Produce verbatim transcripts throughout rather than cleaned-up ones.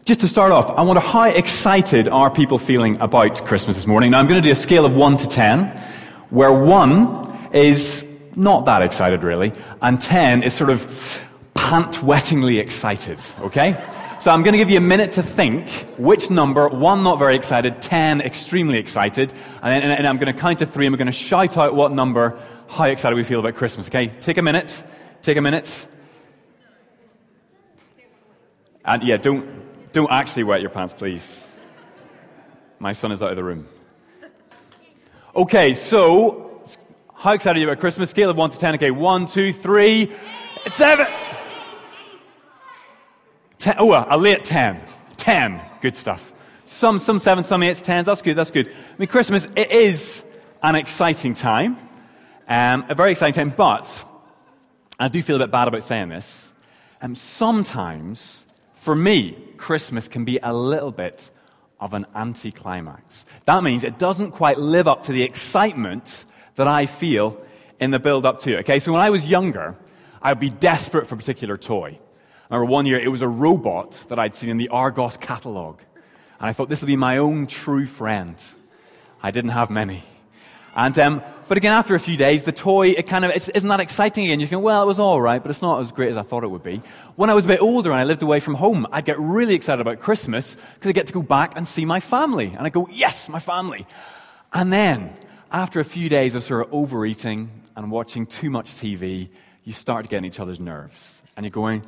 Just to start off, I wonder how excited are people feeling about Christmas this morning? Now, I'm going to do a scale of one to ten, where one is not that excited, really, and ten is sort of pant-wettingly excited, okay? So I'm going to give you a minute to think which number, one not very excited, ten extremely excited, and, then, and I'm going to count to three, and we're going to shout out what number, how excited we feel about Christmas, okay? Take a minute, take a minute. And yeah, don't... Don't actually wet your pants, please. My son is out of the room. Okay, so, how excited are you about Christmas? Scale of one to ten. Okay, one, two, three, seven. Ten. Oh, a late ten. Ten. Good stuff. Some, some seven, some eights, tens. That's good, that's good. I mean, Christmas, it is an exciting time. Um, a very exciting time, but I do feel a bit bad about saying this. Um, sometimes, for me, Christmas can be a little bit of an anticlimax. That means it doesn't quite live up to the excitement that I feel in the build-up to it. Okay, so when I was younger, I would be desperate for a particular toy. I remember one year, it was a robot that I'd seen in the Argos catalogue. And I thought, this will be my own true friend. I didn't have many. And um, But again, after a few days, the toy, it kind of it isn't that exciting again. You think, well, it was all right, but it's not as great as I thought it would be. When I was a bit older and I lived away from home, I'd get really excited about Christmas because I get to go back and see my family. And I go, yes, my family. And then, after a few days of sort of overeating and watching too much T V, you start to get on each other's nerves. And you're going,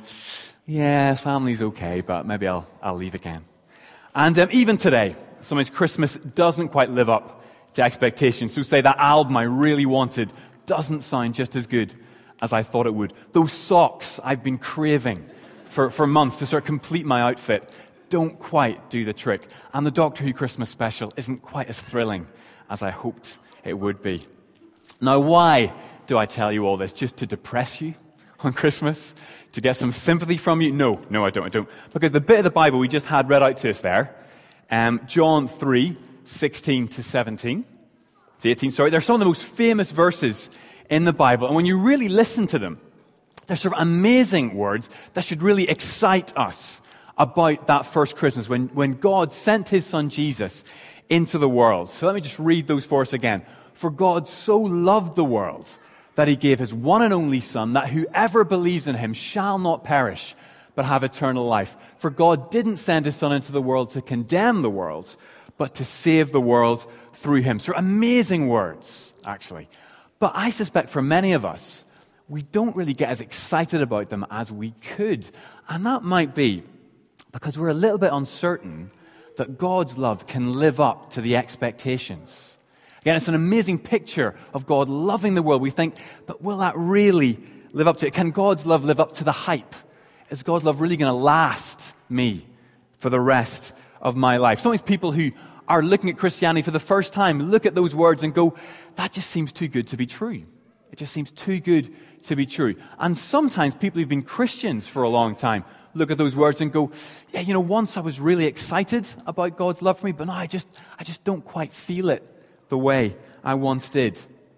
yeah, family's okay, but maybe I'll, I'll leave again. And um, even today, sometimes Christmas doesn't quite live up to expectations. So say that album I really wanted doesn't sound just as good as I thought it would. Those socks I've been craving for, for months to sort of complete my outfit don't quite do the trick. And the Doctor Who Christmas special isn't quite as thrilling as I hoped it would be. Now, why do I tell you all this? Just to depress you on Christmas? To get some sympathy from you? No, no, I don't, I don't. Because the bit of the Bible we just had read out to us there, um, John three, sixteen to seventeen. It's eighteen, sorry. They're some of the most famous verses in the Bible. And when you really listen to them, they're sort of amazing words that should really excite us about that first Christmas when, when God sent his son Jesus into the world. So let me just read those for us again. For God so loved the world that he gave his one and only Son, that whoever believes in him shall not perish, but have eternal life. For God didn't send his Son into the world to condemn the world, but to save the world through him. So amazing words, actually. But I suspect for many of us, we don't really get as excited about them as we could. And that might be because we're a little bit uncertain that God's love can live up to the expectations. Again, it's an amazing picture of God loving the world. We think, but will that really live up to it? Can God's love live up to the hype? Is God's love really going to last me for the rest of my life? Sometimes people who are looking at Christianity for the first time look at those words and go, that just seems too good to be true. It just seems too good to be true. And sometimes people who've been Christians for a long time look at those words and go, yeah, you know, once I was really excited about God's love for me, but now I just, I just don't quite feel it the way I once did.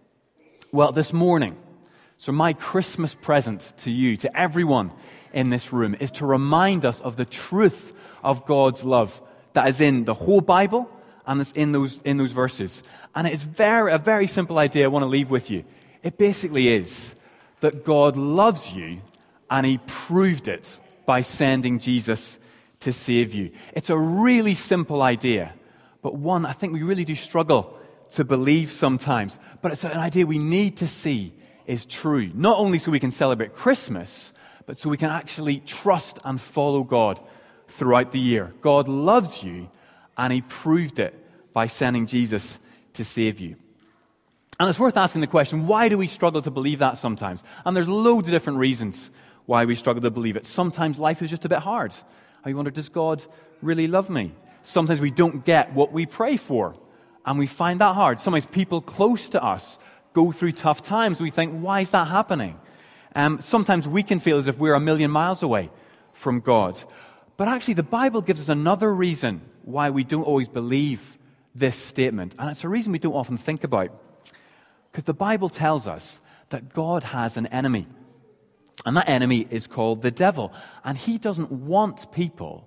Well, this morning, so my Christmas present to you, to everyone in this room, is to remind us of the truth of God's love that is in the whole Bible and it's in those in those verses. And it's very a very simple idea I want to leave with you. It basically is that God loves you and he proved it by sending Jesus to save you. It's a really simple idea, but one I think we really do struggle to believe sometimes. But it's an idea we need to see is true. Not only so we can celebrate Christmas, but so we can actually trust and follow God throughout the year. God loves you, and he proved it by sending Jesus to save you. And it's worth asking the question, why do we struggle to believe that sometimes? And there's loads of different reasons why we struggle to believe it. Sometimes life is just a bit hard. I wonder, does God really love me? Sometimes we don't get what we pray for, and we find that hard. Sometimes people close to us go through tough times. We think, why is that happening? Um, sometimes we can feel as if we're a million miles away from God. But actually, the Bible gives us another reason why we don't always believe this statement. And it's a reason we don't often think about. Because the Bible tells us that God has an enemy. And that enemy is called the devil. And he doesn't want people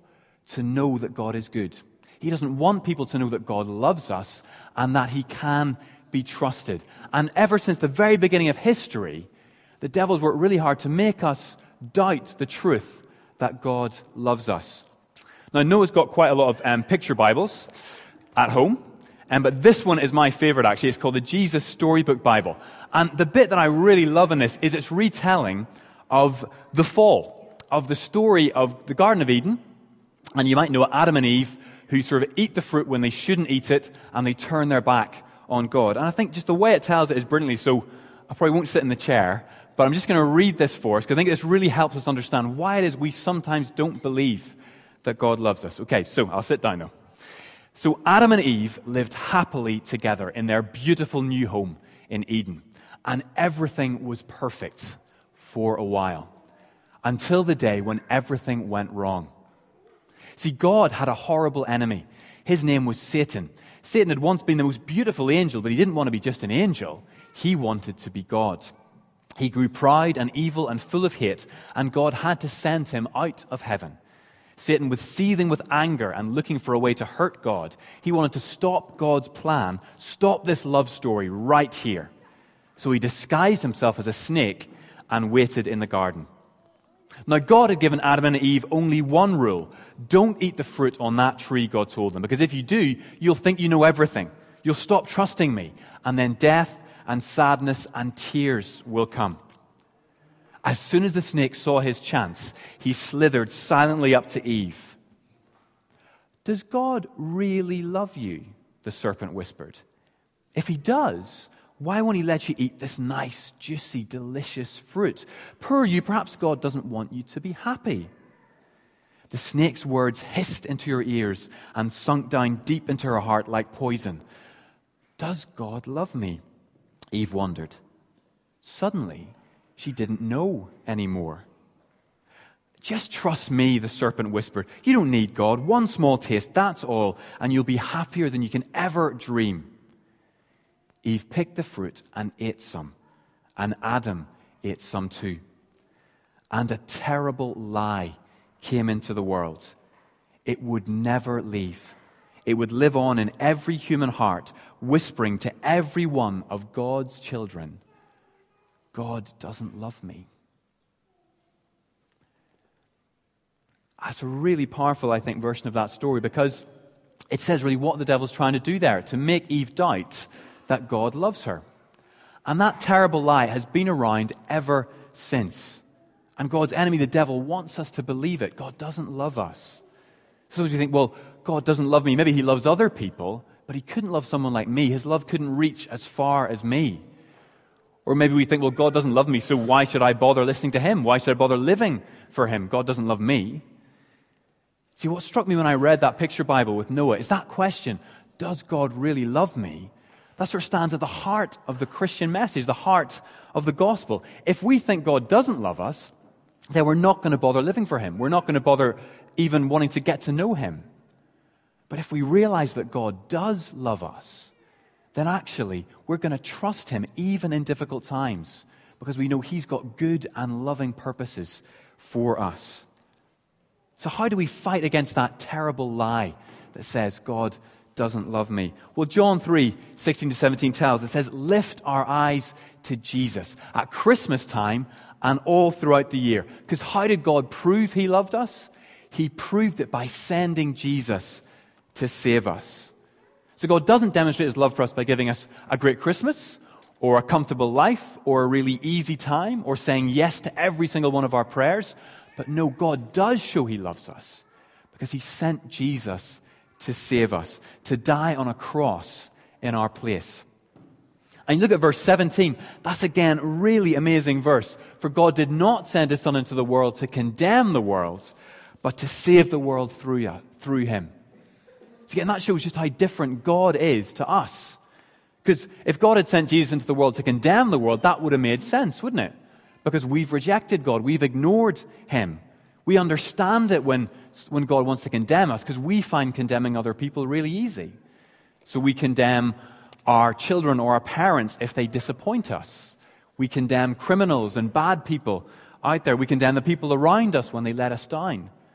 to know that God is good. He doesn't want people to know that God loves us and that he can be trusted. And ever since the very beginning of history, the devil's worked really hard to make us doubt the truth that God loves us. Now, Noah's got quite a lot of um, picture Bibles at home, um, but this one is my favorite, actually. It's called the Jesus Storybook Bible. And the bit that I really love in this is its retelling of the fall, of the story of the Garden of Eden. And you might know Adam and Eve, who sort of eat the fruit when they shouldn't eat it, and they turn their back on God. And I think just the way it tells it is brilliantly, so I probably won't sit in the chair, but I'm just going to read this for us, because I think this really helps us understand why it is we sometimes don't believe that God loves us. Okay, so I'll sit down now. So Adam and Eve lived happily together in their beautiful new home in Eden, and everything was perfect for a while, until the day when everything went wrong. See, God had a horrible enemy. His name was Satan. Satan had once been the most beautiful angel, but he didn't want to be just an angel. He wanted to be God. He grew proud and evil and full of hate, and God had to send him out of heaven. Satan was seething with anger and looking for a way to hurt God. He wanted to stop God's plan, stop this love story right here. So he disguised himself as a snake and waited in the garden. Now, God had given Adam and Eve only one rule. Don't eat the fruit on that tree, God told them, because if you do, you'll think you know everything. You'll stop trusting me, and then death and sadness and tears will come. As soon as the snake saw his chance, he slithered silently up to Eve. Does God really love you? The serpent whispered. If he does, why won't he let you eat this nice, juicy, delicious fruit? Poor you, perhaps God doesn't want you to be happy. The snake's words hissed into her ears and sunk down deep into her heart like poison. Does God love me? Eve wondered. Suddenly, she didn't know anymore. Just trust me, the serpent whispered. You don't need God. One small taste, that's all, and you'll be happier than you can ever dream. Eve picked the fruit and ate some, and Adam ate some too. And a terrible lie came into the world. It would never leave. It would live on in every human heart, whispering to every one of God's children, God doesn't love me. That's a really powerful, I think, version of that story, because it says really what the devil's trying to do there, to make Eve doubt that God loves her. And that terrible lie has been around ever since. And God's enemy, the devil, wants us to believe it. God doesn't love us. Sometimes we think, well, God doesn't love me. Maybe he loves other people, but he couldn't love someone like me. His love couldn't reach as far as me. Or maybe we think, well, God doesn't love me, so why should I bother listening to him? Why should I bother living for him? God doesn't love me. See, what struck me when I read that picture Bible with Noah is that question, does God really love me? That sort of stands at the heart of the Christian message, the heart of the gospel. If we think God doesn't love us, then we're not going to bother living for him. We're not going to bother even wanting to get to know him. But if we realize that God does love us, then actually we're going to trust him even in difficult times, because we know he's got good and loving purposes for us. So how do we fight against that terrible lie that says God doesn't love me? Well, John three, sixteen to seventeen tells, it says, lift our eyes to Jesus at Christmas time and all throughout the year. Because how did God prove he loved us? He proved it by sending Jesus to save us. So God doesn't demonstrate his love for us by giving us a great Christmas or a comfortable life or a really easy time or saying yes to every single one of our prayers. But no, God does show he loves us because he sent Jesus to save us, to die on a cross in our place. And you look at verse seventeen, that's again a really amazing verse. For God did not send his Son into the world to condemn the world, but to save the world through, through him. So again, that shows just how different God is to us. Because if God had sent Jesus into the world to condemn the world, that would have made sense, wouldn't it? Because we've rejected God, we've ignored him. We understand it when, when God wants to condemn us, because we find condemning other people really easy. So we condemn our children or our parents if they disappoint us. We condemn criminals and bad people out there. We condemn the people around us when they let us down.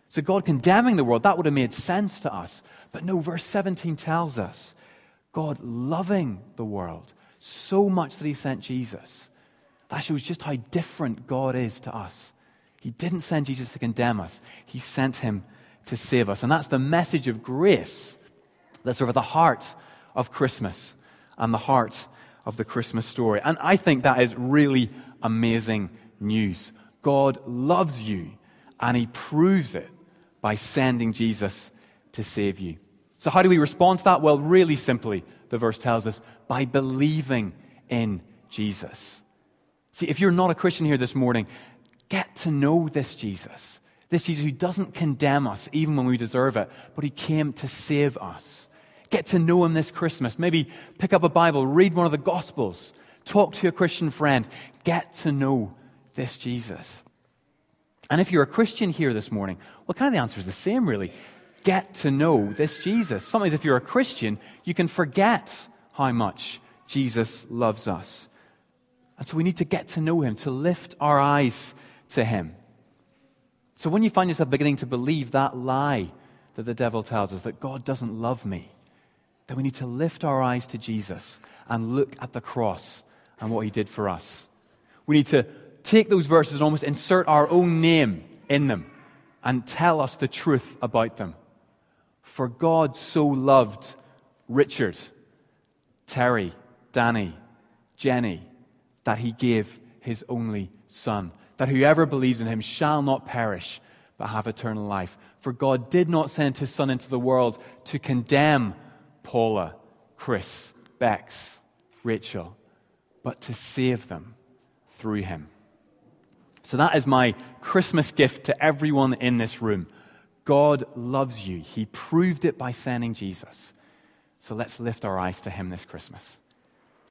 So God condemning the world, that would have made sense to us. But no, verse seventeen tells us God loving the world so much that he sent Jesus. That shows just how different God is to us. He didn't send Jesus to condemn us. He sent him to save us. And that's the message of grace that's sort of at the heart of Christmas and the heart of the Christmas story. And I think that is really amazing news. God loves you, and he proves it by sending Jesus to save you. So how do we respond to that? Well, really simply, the verse tells us, by believing in Jesus. See, if you're not a Christian here this morning, get to know this Jesus. This Jesus who doesn't condemn us even when we deserve it, but he came to save us. Get to know him this Christmas. Maybe pick up a Bible, read one of the Gospels, talk to a Christian friend. Get to know this Jesus. And if you're a Christian here this morning, well, kind of the answer is the same, really. Get to know this Jesus. Sometimes if you're a Christian, you can forget how much Jesus loves us. And so we need to get to know him, to lift our eyes to him. So when you find yourself beginning to believe that lie that the devil tells us, that God doesn't love me, then we need to lift our eyes to Jesus and look at the cross and what he did for us. We need to take those verses and almost insert our own name in them and tell us the truth about them. For God so loved Richard, Terry, Danny, Jenny, that he gave his only Son, that whoever believes in him shall not perish, but have eternal life. For God did not send his Son into the world to condemn Paula, Chris, Bex, Rachel, but to save them through him. So that is my Christmas gift to everyone in this room. God loves you. He proved it by sending Jesus. So let's lift our eyes to him this Christmas.